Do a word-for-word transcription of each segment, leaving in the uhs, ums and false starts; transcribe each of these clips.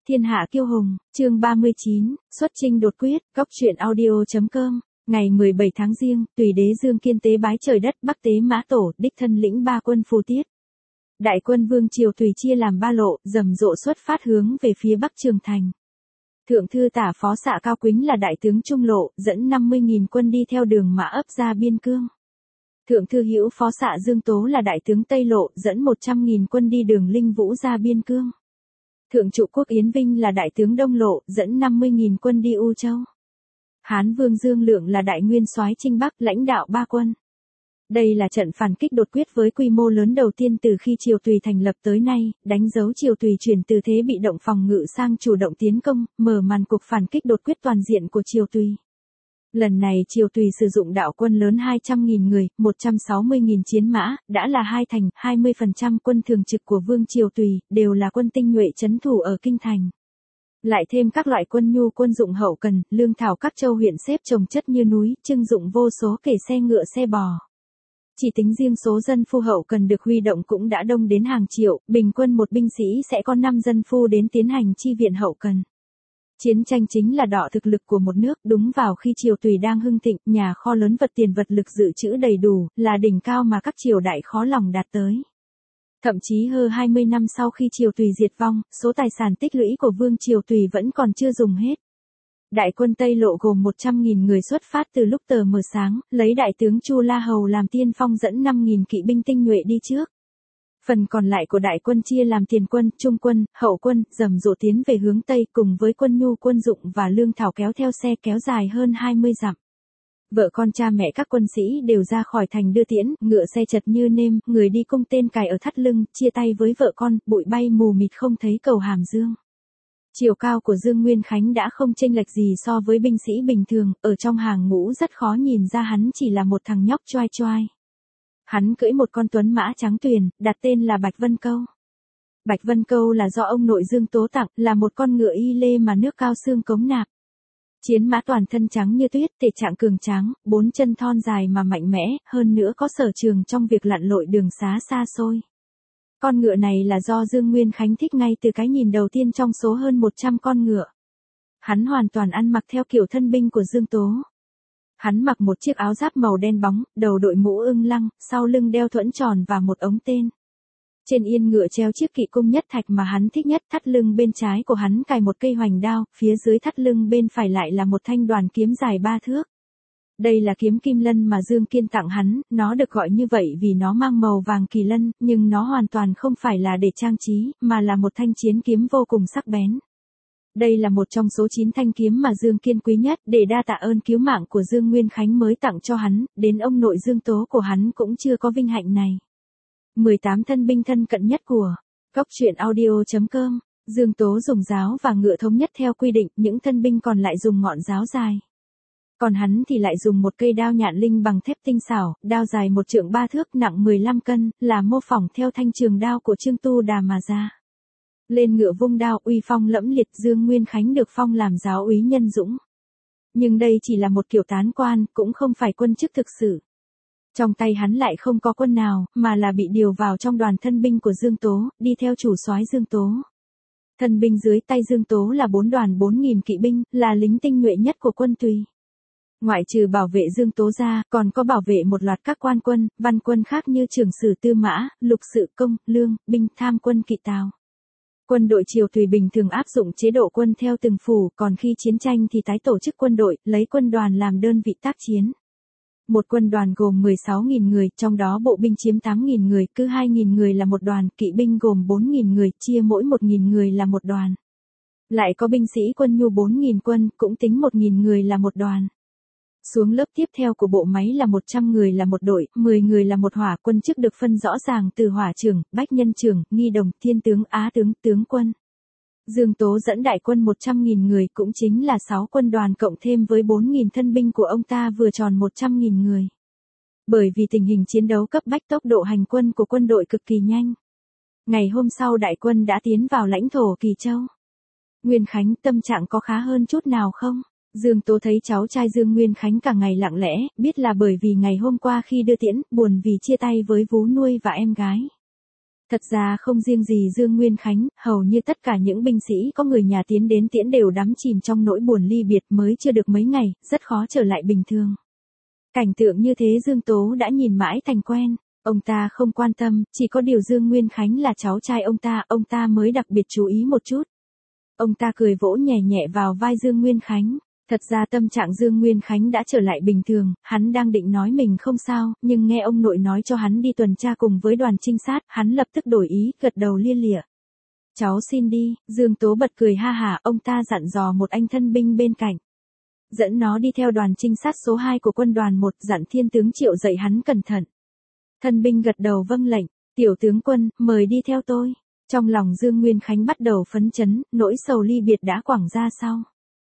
Thiên hạ kiêu hùng, chương ba mươi chín, xuất chinh đột quyết, góc truyện audio chấm com, ngày mười bảy tháng Giêng, Tùy đế Dương Kiên tế bái trời đất, Bắc tế Mã Tổ, đích thân lĩnh ba quân phù tiết. Đại quân Vương Triều Tùy chia làm ba lộ, rầm rộ xuất phát hướng về phía Bắc Trường Thành. Thượng thư tả phó xạ Cao Quýnh là đại tướng trung lộ, dẫn năm mươi nghìn quân đi theo đường Mã ấp ra biên cương. Thượng thư hữu phó xạ Dương Tố là đại tướng Tây lộ, dẫn một trăm nghìn quân đi đường Linh Vũ ra biên cương. Thượng trụ quốc Yến Vinh là đại tướng Đông lộ, dẫn năm mươi nghìn quân đi U Châu. Hán Vương Dương Lượng là đại nguyên soái chinh Bắc, lãnh đạo ba quân. Đây là trận phản kích đột quyết với quy mô lớn đầu tiên từ khi Triều Tùy thành lập tới nay, đánh dấu Triều Tùy chuyển từ thế bị động phòng ngự sang chủ động tiến công, mở màn cuộc phản kích đột quyết toàn diện của Triều Tùy. Lần này Triều Tùy sử dụng đạo quân lớn hai trăm nghìn người, một trăm sáu mươi nghìn chiến mã, đã là hai thành, hai mươi phần trăm quân thường trực của Vương Triều Tùy, đều là quân tinh nhuệ trấn thủ ở kinh thành. Lại thêm các loại quân nhu quân dụng hậu cần, lương thảo các châu huyện xếp chồng chất như núi, trưng dụng vô số kể xe ngựa xe bò. Chỉ tính riêng số dân phu hậu cần được huy động cũng đã đông đến hàng triệu, bình quân một binh sĩ sẽ có năm dân phu đến tiến hành chi viện hậu cần. Chiến tranh chính là đọ thực lực của một nước, đúng vào khi Triều Tùy đang hưng thịnh, nhà kho lớn vật tiền vật lực dự trữ đầy đủ, là đỉnh cao mà các triều đại khó lòng đạt tới. Thậm chí hơn hai mươi năm sau khi Triều Tùy diệt vong, số tài sản tích lũy của Vương Triều Tùy vẫn còn chưa dùng hết. Đại quân Tây lộ gồm một trăm nghìn người xuất phát từ lúc tờ mờ sáng, lấy đại tướng Chu La Hầu làm tiên phong dẫn năm nghìn kỵ binh tinh nhuệ đi trước. Phần còn lại của đại quân chia làm tiền quân, trung quân, hậu quân, rầm rộ tiến về hướng Tây cùng với quân nhu quân dụng và lương thảo kéo theo xe kéo dài hơn hai mươi dặm. Vợ con cha mẹ các quân sĩ đều ra khỏi thành đưa tiễn, ngựa xe chật như nêm, người đi cung tên cài ở thắt lưng, chia tay với vợ con, bụi bay mù mịt không thấy cầu Hàm Dương. Chiều cao của Dương Nguyên Khánh đã không chênh lệch gì so với binh sĩ bình thường, ở trong hàng ngũ rất khó nhìn ra hắn chỉ là một thằng nhóc choai choai. Hắn cưỡi một con tuấn mã trắng tuyền, đặt tên là Bạch Vân Câu. Bạch Vân Câu là do ông nội Dương Tố tặng, là một con ngựa y lê mà nước cao xương cống nạp. Chiến mã toàn thân trắng như tuyết, thể trạng cường tráng, bốn chân thon dài mà mạnh mẽ, hơn nữa có sở trường trong việc lặn lội đường xá xa xôi. Con ngựa này là do Dương Nguyên Khánh thích ngay từ cái nhìn đầu tiên trong số hơn một trăm con ngựa. Hắn hoàn toàn ăn mặc theo kiểu thân binh của Dương Tố. Hắn mặc một chiếc áo giáp màu đen bóng, đầu đội mũ ưng lăng, sau lưng đeo thuẫn tròn và một ống tên. Trên yên ngựa treo chiếc kỵ cung nhất thạch mà hắn thích nhất, thắt lưng bên trái của hắn cài một cây hoành đao, phía dưới thắt lưng bên phải lại là một thanh đoàn kiếm dài ba thước. Đây là kiếm kim lân mà Dương Kiên tặng hắn, nó được gọi như vậy vì nó mang màu vàng kỳ lân, nhưng nó hoàn toàn không phải là để trang trí, mà là một thanh chiến kiếm vô cùng sắc bén. Đây là một trong số chín thanh kiếm mà Dương Kiên quý nhất, để đa tạ ơn cứu mạng của Dương Nguyên Khánh mới tặng cho hắn, đến ông nội Dương Tố của hắn cũng chưa có vinh hạnh này. mười tám thân binh thân cận nhất của góc truyện audio chấm com, Dương Tố dùng giáo và ngựa thống nhất theo quy định, những thân binh còn lại dùng ngọn giáo dài. Còn hắn thì lại dùng một cây đao nhạn linh bằng thép tinh xảo, đao dài một trượng ba thước nặng mười lăm cân, là mô phỏng theo thanh trường đao của Trương Tu Đà mà ra. Lên ngựa vung đao uy phong lẫm liệt, Dương Nguyên Khánh được phong làm giáo úy nhân dũng. Nhưng đây chỉ là một kiểu tán quan, cũng không phải quân chức thực sự. Trong tay hắn lại không có quân nào, mà là bị điều vào trong đoàn thân binh của Dương Tố, đi theo chủ soái Dương Tố. Thân binh dưới tay Dương Tố là bốn đoàn bốn nghìn kỵ binh, là lính tinh nhuệ nhất của quân Tùy. Ngoại trừ bảo vệ Dương Tố ra, còn có bảo vệ một loạt các quan quân, văn quân khác như trưởng sử Tư Mã, lục sự công, lương, binh, tham quân kỵ tào. Quân đội Triều Tùy bình thường áp dụng chế độ quân theo từng phủ, còn khi chiến tranh thì tái tổ chức quân đội, lấy quân đoàn làm đơn vị tác chiến. Một quân đoàn gồm mười sáu nghìn người, trong đó bộ binh chiếm tám nghìn người, cứ hai nghìn người là một đoàn, kỵ binh gồm bốn nghìn người, chia mỗi một nghìn người là một đoàn. Lại có binh sĩ quân nhu bốn nghìn quân, cũng tính một nghìn người là một đoàn. Xuống lớp tiếp theo của bộ máy là một trăm người là một đội, mười người là một hỏa, quân chức được phân rõ ràng từ hỏa trưởng, bách nhân trưởng, nghi đồng, thiên tướng, á tướng, tướng quân. Dương Tố dẫn đại quân một trăm nghìn người, cũng chính là sáu quân đoàn cộng thêm với bốn nghìn thân binh của ông ta vừa tròn một trăm nghìn người. Bởi vì tình hình chiến đấu cấp bách, tốc độ hành quân của quân đội cực kỳ nhanh. Ngày hôm sau đại quân đã tiến vào lãnh thổ Kỳ Châu. Nguyên Khánh, tâm trạng có khá hơn chút nào không? Dương Tố thấy cháu trai Dương Nguyên Khánh cả ngày lặng lẽ, biết là bởi vì ngày hôm qua khi đưa tiễn, buồn vì chia tay với vú nuôi và em gái. Thật ra không riêng gì Dương Nguyên Khánh, hầu như tất cả những binh sĩ có người nhà tiến đến tiễn đều đắm chìm trong nỗi buồn ly biệt mới chưa được mấy ngày, rất khó trở lại bình thường. Cảnh tượng như thế Dương Tố đã nhìn mãi thành quen, ông ta không quan tâm, chỉ có điều Dương Nguyên Khánh là cháu trai ông ta, ông ta mới đặc biệt chú ý một chút. Ông ta cười vỗ nhẹ nhẹ vào vai Dương Nguyên Khánh. Thật ra tâm trạng Dương Nguyên Khánh đã trở lại bình thường, hắn đang định nói mình không sao, nhưng nghe ông nội nói cho hắn đi tuần tra cùng với đoàn trinh sát, hắn lập tức đổi ý, gật đầu lia lịa. Cháu xin đi, Dương Tố bật cười ha hả, ông ta dặn dò một anh thân binh bên cạnh. Dẫn nó đi theo đoàn trinh sát số hai của quân đoàn một, dặn thiên tướng Triệu dạy hắn cẩn thận. Thân binh gật đầu vâng lệnh, tiểu tướng quân, mời đi theo tôi. Trong lòng Dương Nguyên Khánh bắt đầu phấn chấn, nỗi sầu ly biệt đã quẳng ra sau.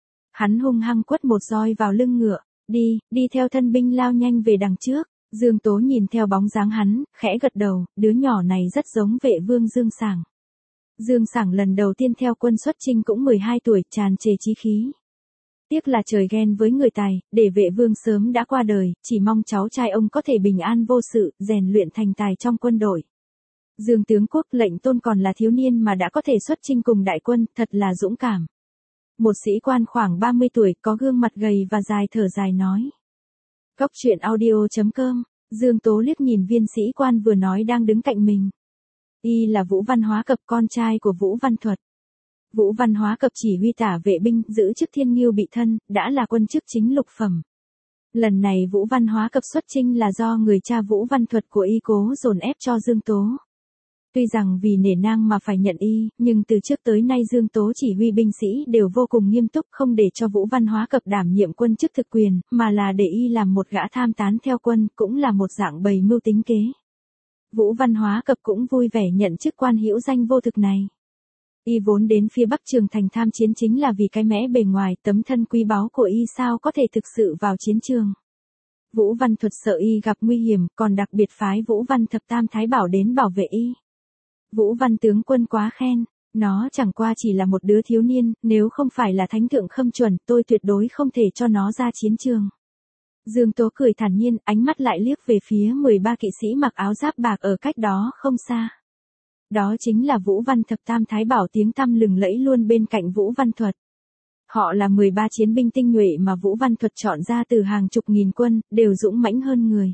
Hắn hung hăng quất một roi vào lưng ngựa, đi, đi theo thân binh lao nhanh về đằng trước. Dương Tố nhìn theo bóng dáng hắn, khẽ gật đầu, đứa nhỏ này rất giống vệ vương Dương Sảng. Dương Sảng lần đầu tiên theo quân xuất chinh cũng mười hai tuổi, tràn trề chí khí. Tiếc là trời ghen với người tài, để vệ vương sớm đã qua đời, chỉ mong cháu trai ông có thể bình an vô sự, rèn luyện thành tài trong quân đội. Dương tướng quốc lệnh tôn còn là thiếu niên mà đã có thể xuất chinh cùng đại quân, thật là dũng cảm. Một sĩ quan khoảng ba mươi tuổi, có gương mặt gầy và dài thở dài nói. Góc truyện audio chấm com, Dương Tố liếc nhìn viên sĩ quan vừa nói đang đứng cạnh mình. Y là Vũ Văn Hóa Cập, con trai của Vũ Văn Thuật. Vũ Văn Hóa Cập chỉ huy tả vệ binh, giữ chức Thiên Ngưu Bị Thân, đã là quân chức chính lục phẩm. Lần này Vũ Văn Hóa Cập xuất chinh là do người cha Vũ Văn Thuật của y cố dồn ép cho Dương Tố. Tuy rằng vì nể nang mà phải nhận y, nhưng từ trước tới nay Dương Tố chỉ huy binh sĩ đều vô cùng nghiêm túc, không để cho Vũ Văn Hóa Cập đảm nhiệm quân chức thực quyền, mà là để y làm một gã tham tán theo quân, cũng là một dạng bày mưu tính kế. Vũ Văn Hóa Cập cũng vui vẻ nhận chức quan hữu danh vô thực này. Y vốn đến phía Bắc Trường Thành tham chiến chính là vì cái mẽ bề ngoài, tấm thân quý báu của y sao có thể thực sự vào chiến trường. Vũ Văn Thuật sợ y gặp nguy hiểm, còn đặc biệt phái Vũ Văn Thập Tam Thái Bảo đến bảo vệ y. Vũ Văn tướng quân quá khen, nó chẳng qua chỉ là một đứa thiếu niên, nếu không phải là thánh thượng khâm chuẩn, tôi tuyệt đối không thể cho nó ra chiến trường. Dương Tố cười thản nhiên, ánh mắt lại liếc về phía mười ba kỵ sĩ mặc áo giáp bạc ở cách đó không xa. Đó chính là Vũ Văn Thập Tam Thái Bảo, tiếng tăm lừng lẫy luôn bên cạnh Vũ Văn Thuật. Họ là mười ba chiến binh tinh nhuệ mà Vũ Văn Thuật chọn ra từ hàng chục nghìn quân, đều dũng mãnh hơn người.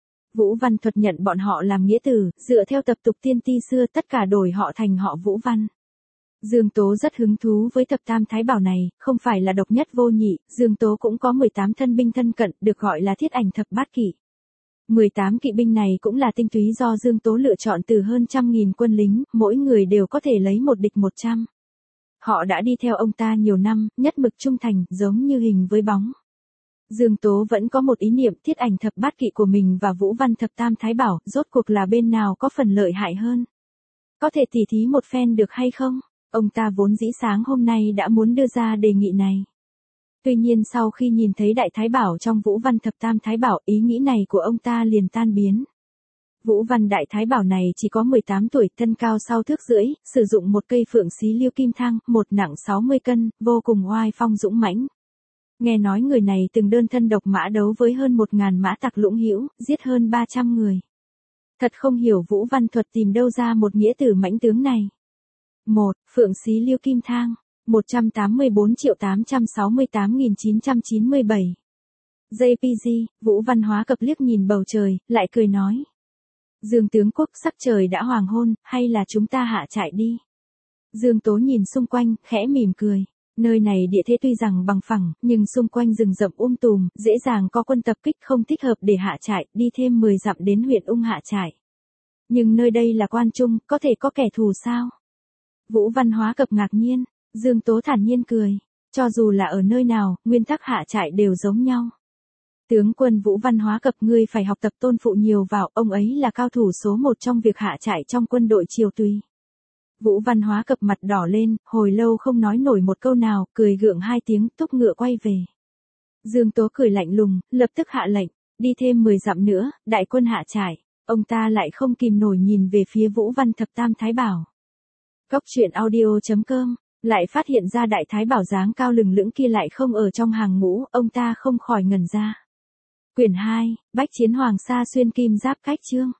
Vũ Văn Thuật nhận bọn họ làm nghĩa tử, dựa theo tập tục tiên ti xưa tất cả đổi họ thành họ Vũ Văn. Dương Tố rất hứng thú với Thập Tam Thái Bảo này, không phải là độc nhất vô nhị, Dương Tố cũng có mười tám thân binh thân cận, được gọi là Thiết Ảnh Thập Bát Kỵ. mười tám kỵ binh này cũng là tinh túy do Dương Tố lựa chọn từ hơn trăm nghìn quân lính, mỗi người đều có thể lấy một địch một trăm. Họ đã đi theo ông ta nhiều năm, nhất mực trung thành, giống như hình với bóng. Dương Tố vẫn có một ý niệm, Thiết Ảnh Thập Bát Kỵ của mình và Vũ Văn Thập Tam Thái Bảo, rốt cuộc là bên nào có phần lợi hại hơn. Có thể tỉ thí một phen được hay không? Ông ta vốn dĩ sáng hôm nay đã muốn đưa ra đề nghị này. Tuy nhiên sau khi nhìn thấy Đại Thái Bảo trong Vũ Văn Thập Tam Thái Bảo, ý nghĩ này của ông ta liền tan biến. Vũ Văn Đại Thái Bảo này chỉ có mười tám tuổi, thân cao sau thước rưỡi, sử dụng một cây phượng xí liêu kim thang, một nặng sáu mươi cân, vô cùng oai phong dũng mãnh. Nghe nói người này từng đơn thân độc mã đấu với hơn một ngàn mã tặc lũng hữu, giết hơn ba trăm người. Thật không hiểu Vũ Văn Thuật tìm đâu ra một nghĩa tử mãnh tướng này. một. Phượng xí liêu kim thang, một trăm tám mươi bốn triệu tám trăm sáu mươi tám nghìn chín trăm chín mươi bảy. giê pê giê, Vũ Văn Hóa Cập liếc nhìn bầu trời, lại cười nói. Dương tướng quốc, sắc trời đã hoàng hôn, hay là chúng ta hạ trại đi. Dương Tố nhìn xung quanh, khẽ mỉm cười. Nơi này địa thế tuy rằng bằng phẳng, nhưng xung quanh rừng rậm um tùm, dễ dàng có quân tập kích, không thích hợp để hạ trại, đi thêm mười dặm đến huyện Ung hạ trại. Nhưng nơi đây là quan trung, có thể có kẻ thù sao? Vũ Văn Hóa Cập ngạc nhiên, Dương Tố thản nhiên cười. Cho dù là ở nơi nào, nguyên tắc hạ trại đều giống nhau. Tướng quân Vũ Văn Hóa Cập, ngươi phải học tập Tôn Phụ nhiều vào, ông ấy là cao thủ số một trong việc hạ trại trong quân đội Triều Tùy. Vũ Văn Hóa Cập mặt đỏ lên, hồi lâu không nói nổi một câu nào, cười gượng hai tiếng, túc ngựa quay về. Dương Tố cười lạnh lùng, lập tức hạ lệnh, đi thêm mười dặm nữa, đại quân hạ trại. Ông ta lại không kìm nổi nhìn về phía Vũ Văn Thập Tam Thái Bảo. Góc truyện audio chấm com, lại phát hiện ra Đại Thái Bảo dáng cao lừng lững kia lại không ở trong hàng ngũ, ông ta không khỏi ngẩn ra. Quyển hai, Bách Chiến Hoàng Sa Xuyên Kim Giáp Cách Chương.